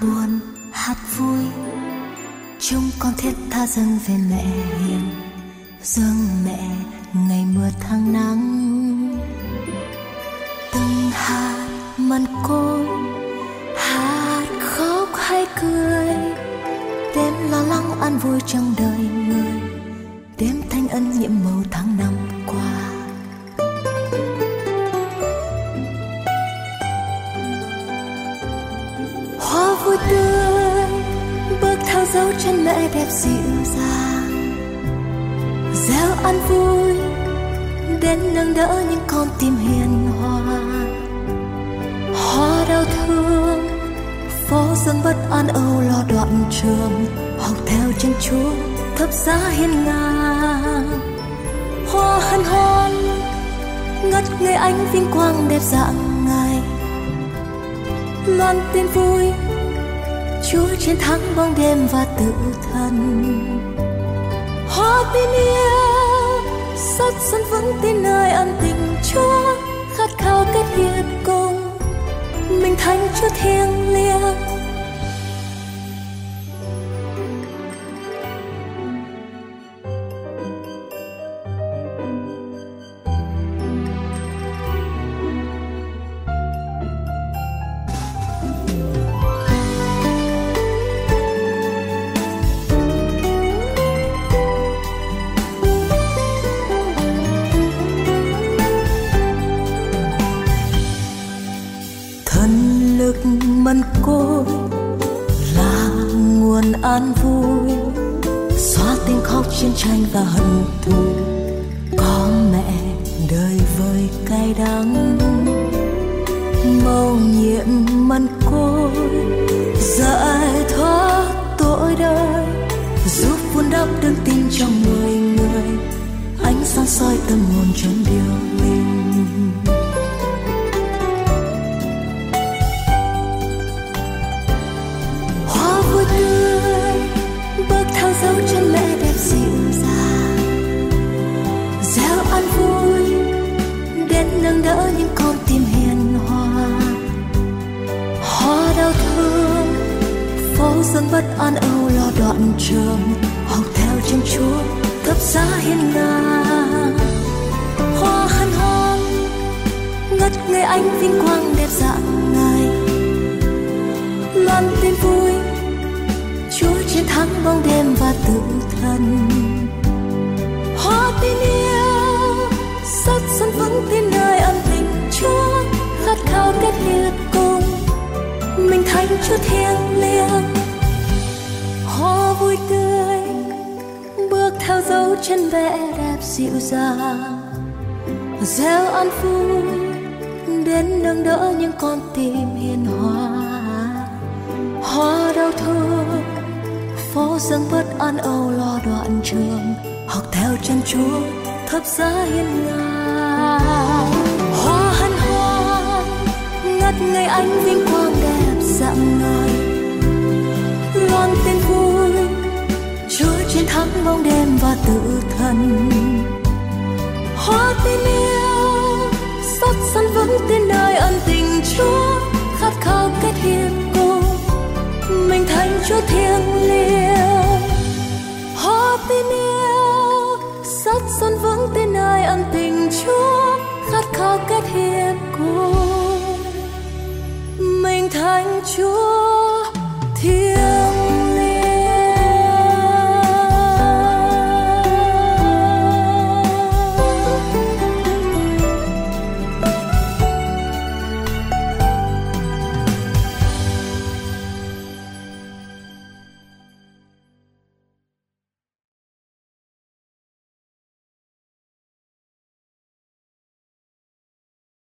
buồn hát vui, chúng con thiết tha dâng về mẹ hiền, dâng mẹ ngày mưa tháng nắng. Từng hạt mân côi, hạt khóc hay cười, đêm lo lắng an vui trong đời người, đêm thanh ân nhiệm màu tháng năm qua. Hoa vui tươi bước theo dấu chân mẹ đẹp dịu dàng, gieo an vui đến nâng đỡ những con tim hiền hòa. Hoa đau thương phố dâng bất an âu lo đoạn trường, học theo chân Chúa thập giá hiên ngang. Hoa hân hoan ngất ngây ánh vinh quang đẹp dạng ngày, loan tin vui Chúa chiến thắng bóng đêm và tự thân. Hoa tin yêu sắt sân vững tin nơi ân tình Chúa, khát khao kết hiệp cùng mình thánh Chúa thiêng liêng. Mân côi là nguồn an vui, xóa tiếng khóc chiến tranh và hận thù. Có mẹ đời vơi cay đắng, mầu nhiệm mân côi giải thoát tội đời, giúp vun đắp đức tin trong người người, ánh sáng soi tâm hồn trong điều linh. Bước theo dấu chân mẹ đẹp dịu dàng, gieo an vui đến nâng đỡ những con tim hiền hòa. Hoa đau thương phố dâng bất an âu lo đoạn trường, học theo chân Chúa thập giá hiên ngang. Hoa hân hoan ngất ngây ánh vinh quang đẹp dạng ngày, loan tin vui Chúa chiến thắng bóng đêm và tự thân. Hoa tin yêu sắt sân vững tin nơi ân tình Chúa, khát khao kết hiệp cùng mình thánh Chúa thiêng liêng. Hoa vui tươi bước theo dấu chân mẹ đẹp dịu dàng, gieo an vui đến nâng đỡ những con tim hiền hòa. Hoa đau thương phố dâng bất an âu lo đoạn trường, học theo chân Chúa thập giá hiên ngang. Hoa hân hoan ngất ngây ánh vinh quang đẹp dạng ngời, loan tin vui Chúa chiến thắng bóng đêm và tự thân. Hoa tin yêu sắt sân vững tin nơi ân tình Chúa, khát khao kết hiệp cùng mình thánh Chúa thiêng liêng. Hoa tin yêu sắt sân vững tin nơi ân tình Chúa, khát khao kết hiệp cùng mình thánh Chúa thiêng